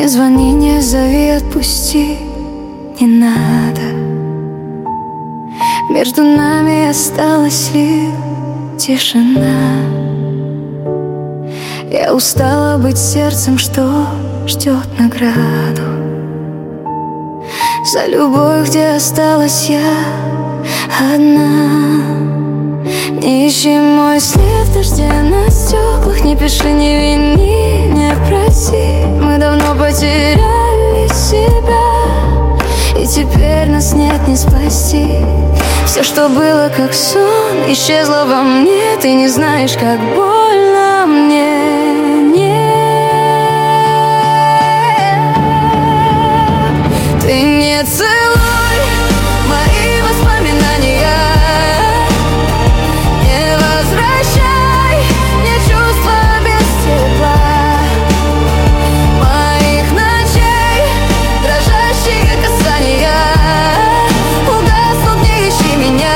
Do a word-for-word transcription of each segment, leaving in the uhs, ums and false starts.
звони, не зови, отпусти, не надо. Между нами осталась лишь тишина. Я устала быть сердцем, что ждет награду за любовь, где осталась я одна. Не ищи мой след в дожде на стеклах, не пиши, не вини, не проси. Мы давно потеряли себя, и теперь нас нет не спасти. Все, что было как сон, исчезло во мне. Ты не знаешь, как больно мне. Нет, ты не целуй мои воспоминания, не возвращай мне чувства без тепла моих ночей, дрожащие касания. Угаснут, не ищи меня.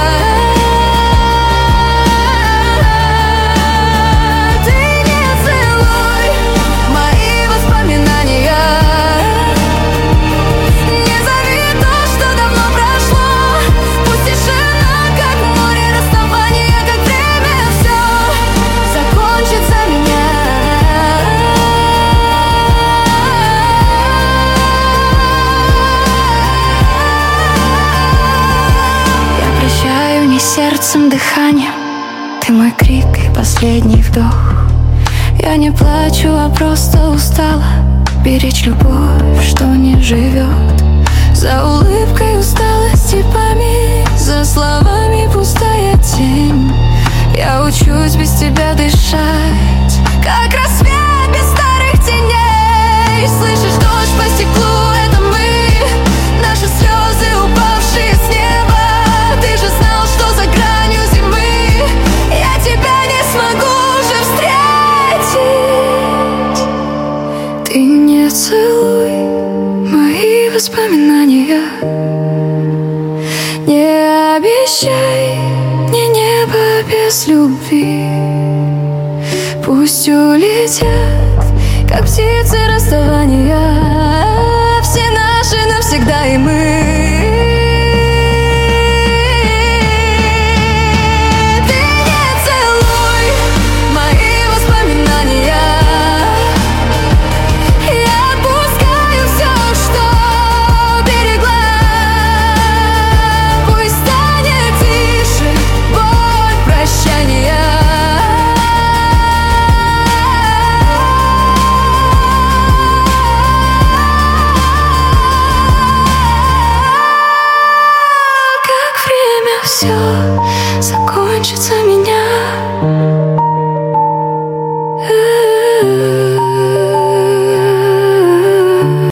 Ты не целуй мои воспоминания, не зови то, что давно прошло. Пусть тишина, как море, расставание, как время, все закончится меня. Я прощаю не сердцем, дыханием. Ты мой крик и последний вдох. Я не плачу, а просто устала беречь любовь, что не живет. За улыбкой усталость и память, за словами пустая тень. Я учусь без тебя дышать, как рассвет без старых теней. Слышишь дождь по стеклу, это мы, наши слезы, упавшие с неба. Ты же знал, что за гранью зимы я тебя не смогу уже встретить. Ты не целуй мои воспоминания, не обещай мне небо без любви. Пусть улетят, как птицы, расставания, все наши навсегда и мы. Ты не целуй мои воспоминания, я отпускаю все, что берегла. Пусть станет тише боль прощания. Как время все закончится меня.